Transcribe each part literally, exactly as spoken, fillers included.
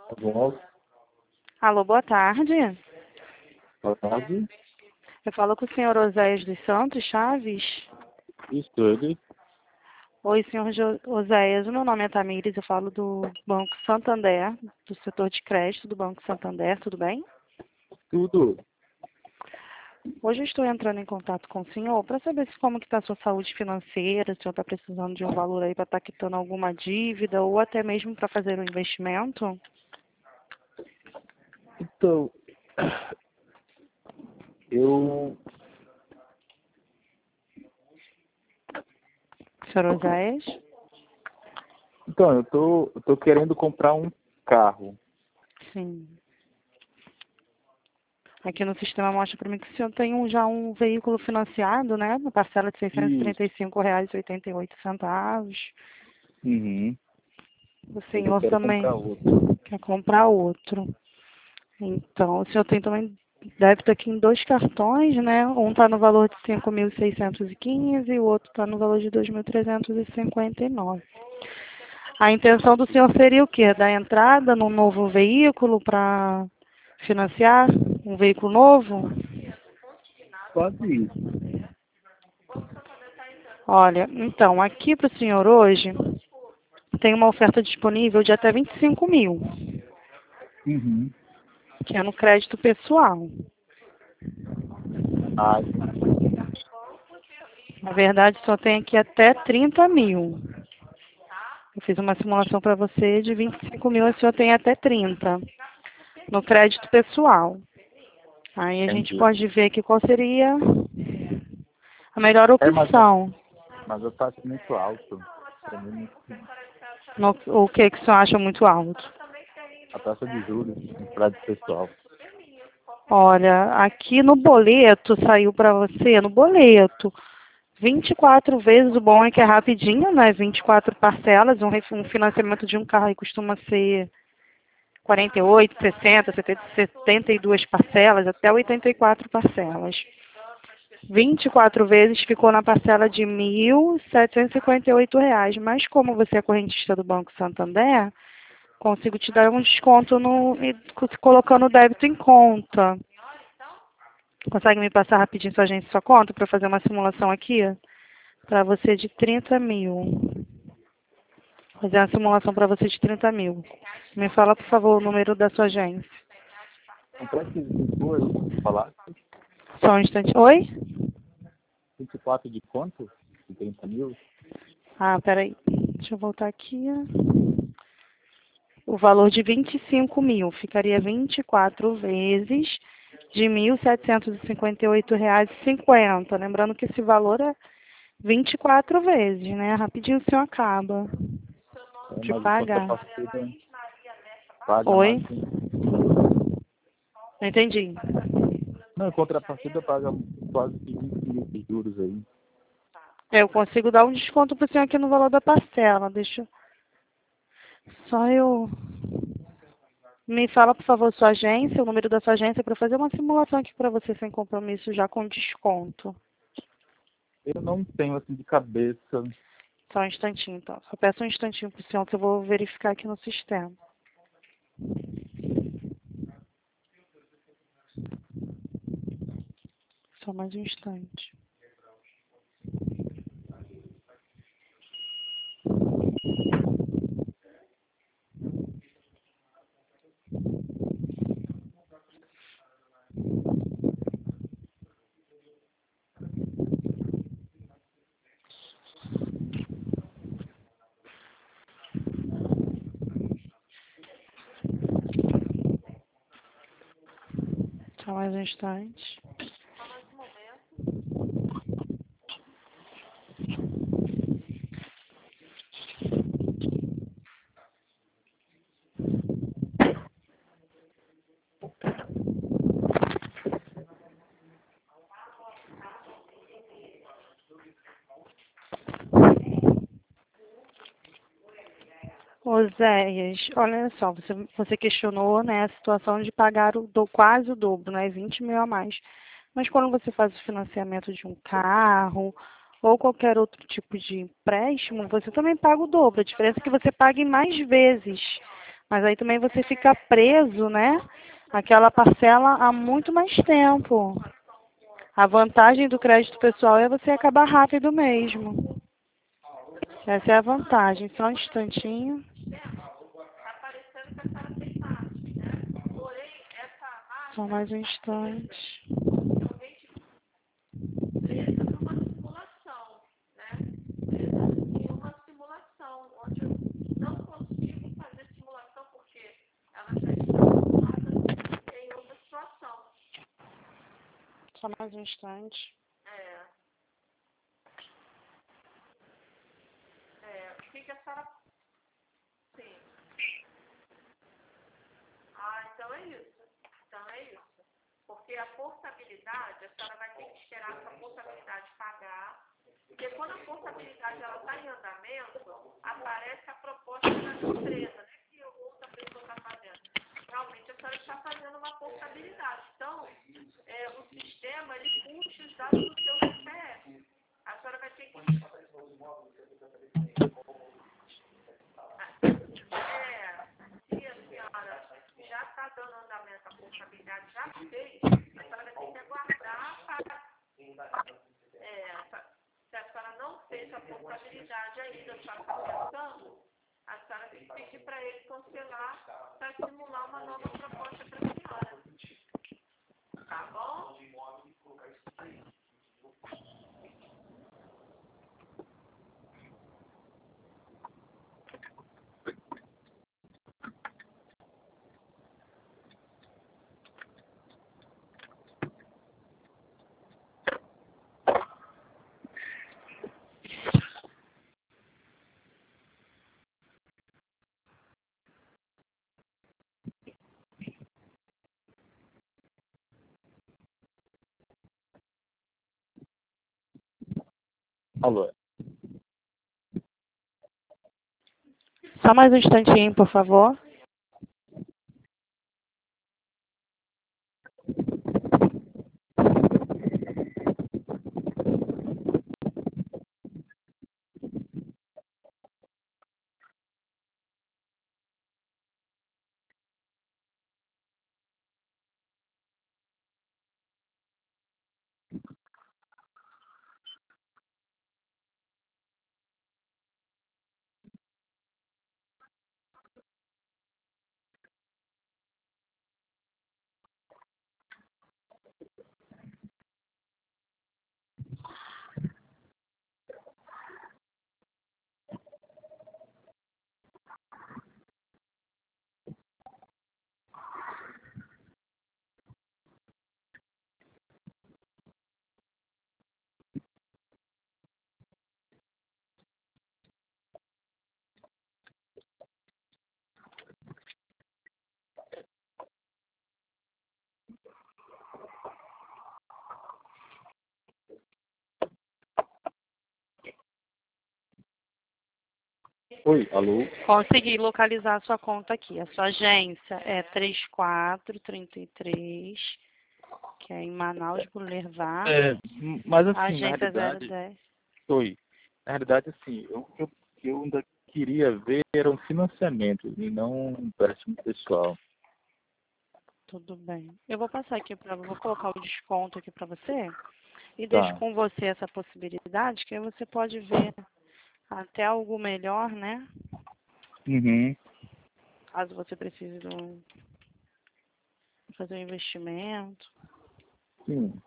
Tá bom? Alô, boa tarde. Boa tarde. Eu falo com o senhor Oséias dos Santos Chaves. Isso, ele. Oi, senhor Jo- Oséias. O meu nome é Tamires, eu falo do Banco Santander, do setor de crédito do Banco Santander, tudo bem? Tudo. Hoje eu estou entrando em contato com o senhor para saber se como que está a sua saúde financeira, se o senhor está precisando de um valor aí para estar quitando alguma dívida ou até mesmo para fazer um investimento. Então, eu. Senhor Oséias? Então, eu tô, eu tô querendo comprar um carro. Sim. Aqui no sistema mostra para mim que o senhor tem um, já um veículo financiado, né? Na parcela de seiscentos e trinta Isso. e cinco reais e oitenta e oito centavos. Uhum. O Mas eu senhor quero também comprar outro. quer comprar outro. Então, o senhor tem também débito aqui em dois cartões, né? Um está no valor de cinco mil seiscentos e quinze e o outro está no valor de dois mil trezentos e cinquenta e nove. A intenção do senhor seria o quê? Dar entrada num novo veículo para financiar um veículo novo? Quase isso. Olha, então, aqui para o senhor hoje tem uma oferta disponível de até vinte e cinco mil, Uhum. que é no crédito pessoal. Ah, entendi. Na verdade, só tem aqui até trinta mil. Eu fiz uma simulação para você de vinte e cinco mil, o senhor tem até trinta no crédito pessoal. Aí a gente Entendi. pode ver aqui qual seria a melhor É, mas, a- opção. mas eu taxa muito alto. Pra mim, No, o que, que o senhor acha muito alto? a taxa de juros no crédito pessoal. Olha, aqui no boleto saiu para você, no boleto, vinte e quatro vezes, o bom é que é rapidinho, né? vinte e quatro parcelas, um, ref- um financiamento de um carro aí costuma ser quarenta e oito, sessenta, setenta, setenta e duas parcelas, até oitenta e quatro parcelas. vinte e quatro vezes ficou na parcela de mil setecentos e cinquenta e oito reais, mas como você é correntista do Banco Santander, consigo te dar um desconto no, e colocando o débito em conta. Consegue me passar rapidinho sua agência e sua conta para fazer uma simulação aqui? Para você de trinta mil. Fazer uma simulação para você de trinta mil. Me fala, por favor, o número da sua agência. Não precisa depois falar. Só um instante. Oi? vinte e quatro de quanto? De trinta mil? Ah, peraí. Deixa eu voltar aqui. O valor de vinte e cinco mil. Ficaria vinte e quatro vezes de mil setecentos e cinquenta e oito reais e cinquenta. Lembrando que esse valor é vinte e quatro vezes, né? Rapidinho o senhor acaba É, de mas em pagar. contrapartida paga Oi? mais de Não entendi. Não, em contrapartida paga quase que vinte mil de juros aí. Eu consigo dar um desconto para o senhor aqui no valor da parcela. Deixa só eu... Me fala, por favor, sua agência, o número da sua agência, para fazer uma simulação aqui para você sem compromisso, já com desconto. Eu não tenho assim de cabeça. Só um instantinho, então. Só peço um instantinho para o senhor, que eu vou verificar aqui no sistema. Só mais um instante. Só mais um instante. Oséias, olha só, você, você questionou, né, a situação de pagar o do, quase o dobro, né, vinte mil a mais. Mas quando você faz o financiamento de um carro ou qualquer outro tipo de empréstimo, você também paga o dobro. A diferença é que você paga em mais vezes. Mas aí também você fica preso, né? Aquela parcela há muito mais tempo. A vantagem do crédito pessoal é você acabar rápido mesmo. Essa é a vantagem. Só um instantinho. Só mais um instante. Só mais um instante. Alô? Só mais um instantinho, por favor. Oi, alô? Consegui localizar a sua conta aqui. A sua agência é trinta e quatro trinta e três, que é em Manaus, Boulevard. É, mas A assim, na agência zero realidade, dez. oi. Na realidade, assim, eu, eu, eu ainda queria ver era um financiamento e não um empréstimo pessoal. Tudo bem. Eu vou passar aqui para, vou colocar o desconto aqui para você e deixo Tá. com você essa possibilidade, que aí você pode ver até algo melhor, né? Uhum. Caso você precise de um, fazer um investimento. Sim.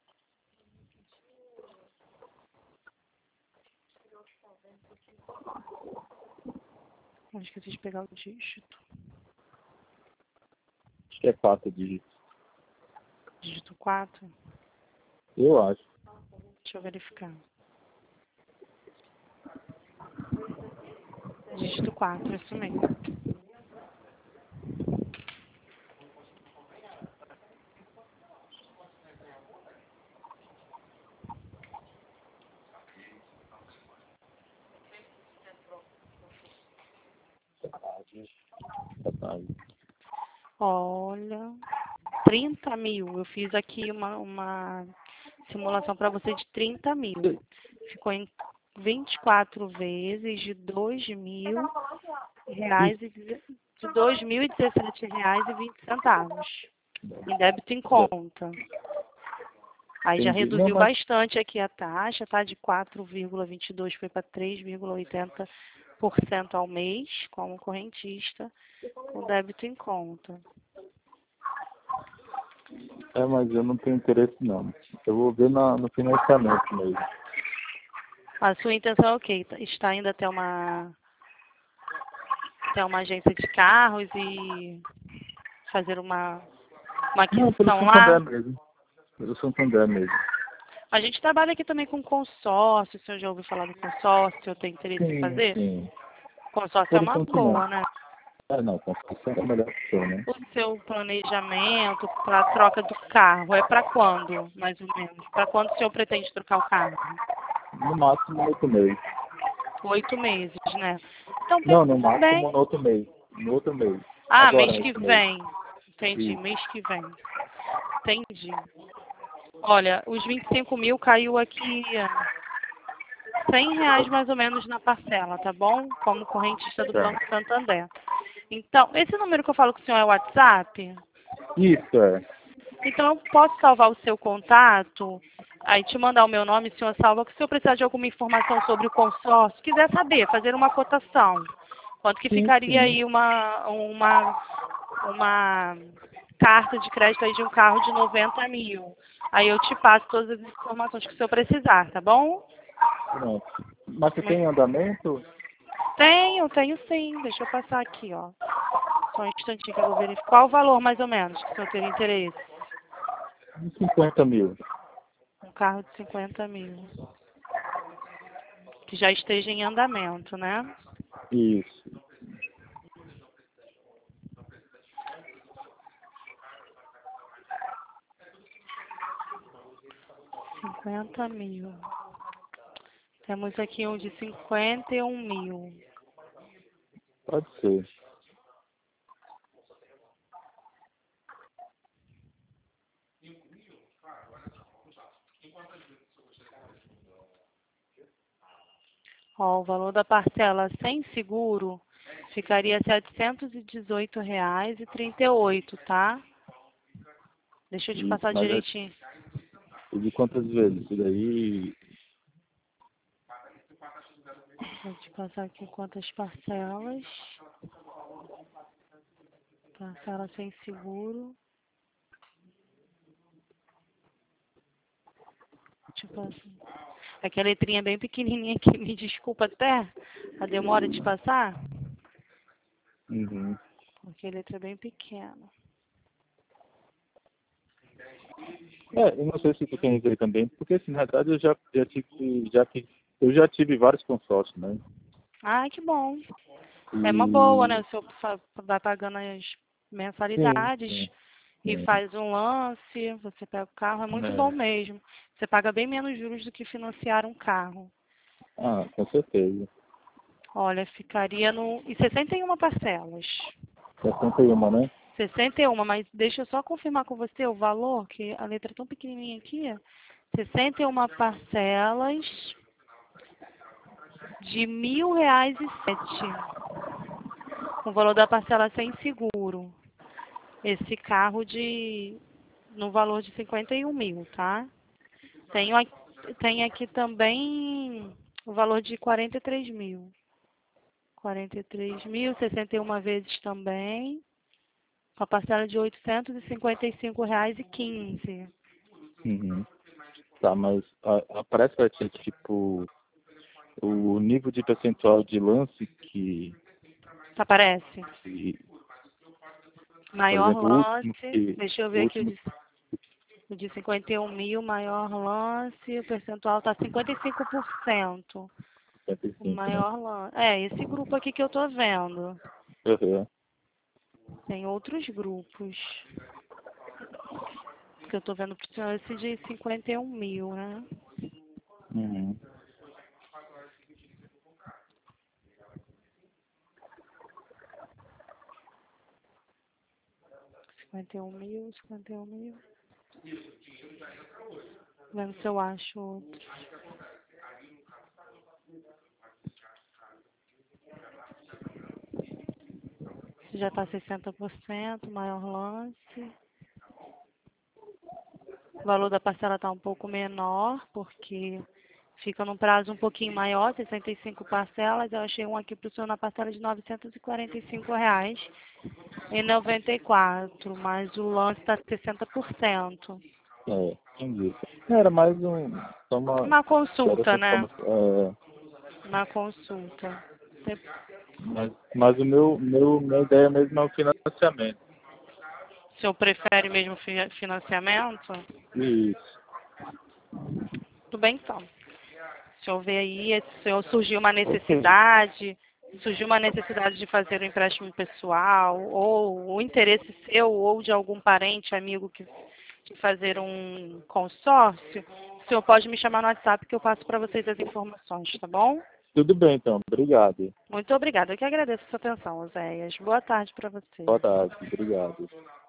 Eu esqueci de pegar o dígito. Acho que é quatro dígitos. Dígito quatro. Eu acho. Deixa eu verificar. Dígito quatro, isso mesmo. Tá, tá. Olha, trinta mil. Eu fiz aqui uma, uma simulação para você de trinta mil. Ficou em vinte e quatro vezes de dois mil reais e de dois mil e dezessete reais e vinte centavos em débito em conta. Aí já Entendi. reduziu Não, mas- bastante aqui a taxa, tá? De quatro vírgula vinte e dois foi para três vírgula oitenta por cento ao mês, como correntista, com débito em conta. É, mas eu não tenho interesse não. Eu vou ver na, no financiamento mesmo. A sua intenção é o quê? Está ainda até uma, até uma agência de carros e fazer uma, uma Não, pelo aquisição lá? Santander mesmo. Pelo Santander mesmo. A gente trabalha aqui também com consórcio. O senhor já ouviu falar do consórcio? Eu tenho interesse em Sim, fazer? sim. Consórcio é Por uma enquanto boa, não. né? Ah, não, construção é melhor que eu, né? O seu planejamento para a troca do carro é para quando, mais ou menos? Para quando o senhor pretende trocar o carro? No máximo oito meses. Oito meses, né? Então, Não, no pensando máximo bem... no outro mês. No outro mês. Ah, Agora, mês que nesse mês. vem. Entendi, Isso. mês que vem. Entendi. Olha, os vinte e cinco mil caiu aqui cem reais mais ou menos na parcela, tá bom? Como correntista do Tá. Banco Santander. Então, esse número que eu falo com o senhor é o WhatsApp? Isso, é. Então, eu posso salvar o seu contato, aí te mandar o meu nome, o senhor salva, que se eu precisar de alguma informação sobre o consórcio, quiser saber, fazer uma cotação. Quanto que Sim, ficaria sim. aí uma, uma, uma carta de crédito aí de um carro de noventa mil. Aí eu te passo todas as informações que o senhor precisar, tá bom? Pronto. Mas você tem andamento? Tenho, tenho sim. Deixa eu passar aqui, ó. Só um instantinho que eu vou verificar. Qual o valor, mais ou menos, que o senhor teria interesse? Uns cinquenta mil. Um carro de cinquenta mil. Que já esteja em andamento, né? Isso. cinquenta mil. Temos aqui um de cinquenta e um mil. Pode ser. Ó, o valor da parcela sem seguro ficaria setecentos e dezoito reais e trinta e oito, tá? Deixa eu te Isso, passar mas é direitinho. de quantas vezes? Isso daí. Vou te passar aqui quantas parcelas. Parcela sem seguro. Deixa eu passar. É que a letrinha é bem pequenininha aqui, me desculpa até a demora de passar, Uhum. porque a letra é bem pequena. É, eu não sei se tu tem aí também, porque assim, na verdade eu já, já tive, já que eu já tive vários consórcios, né? Ai, que bom. É uma boa, né? E O senhor fa- vai pagando as sim, mensalidades sim, e sim. faz um lance, você pega o carro, é muito bom É. mesmo. Você paga bem menos juros do que financiar um carro. Ah, com certeza. Olha, ficaria no... E sessenta e uma parcelas. sessenta e um, né? sessenta e uma, mas deixa eu só confirmar com você o valor, que a letra é tão pequenininha aqui. sessenta e uma parcelas de mil reais e sete. O valor da parcela sem seguro. Esse carro de no valor de cinquenta e um mil, tá? Tenho, aqui- tem aqui também o valor de quarenta e três mil. quarenta e três mil, sessenta e uma vezes também. Com a parcela de oitocentos e cinquenta e cinco reais e quinze. Uhum. Tá, mas a- aparece pra ti, tipo, o nível de percentual de lance que, Aparece? que por Maior exemplo, o último lance. que, Deixa eu o ver aqui o último de, o de cinquenta e um mil, maior lance. O percentual está cinquenta e cinco por cento. setenta e O cinco, né? maior lance. É, esse grupo aqui que eu tô vendo. Uhum. Tem outros grupos. Que eu tô vendo esse de cinquenta e um mil, né? Uhum. cinquenta e um mil, cinquenta e um mil. Vendo se eu acho outro. Esse já está sessenta por cento, maior lance. O valor da parcela está um pouco menor, porque fica num prazo um pouquinho maior, sessenta e cinco parcelas. Eu achei um aqui para o senhor na parcela de novecentos e quarenta e cinco reais e noventa e quatro, mas o lance está sessenta por cento. É, entendi. Era mais um. Só uma. Uma Era essa consulta, né? forma, é, Uma consulta. Você- mas, mas o meu, meu, minha ideia mesmo é o financiamento. O senhor prefere mesmo fi- financiamento? Isso. Tudo bem, então. O senhor vê aí, se senhor surgiu uma Ok. necessidade, surgiu uma necessidade de fazer um empréstimo pessoal, ou o interesse seu ou de algum parente, amigo que de fazer um consórcio, o senhor pode me chamar no WhatsApp que eu passo para vocês as informações, tá bom? Tudo bem, então. Obrigado. Muito obrigada. Eu que agradeço a sua atenção, Oséias. Boa tarde para você. Boa tarde. Obrigado.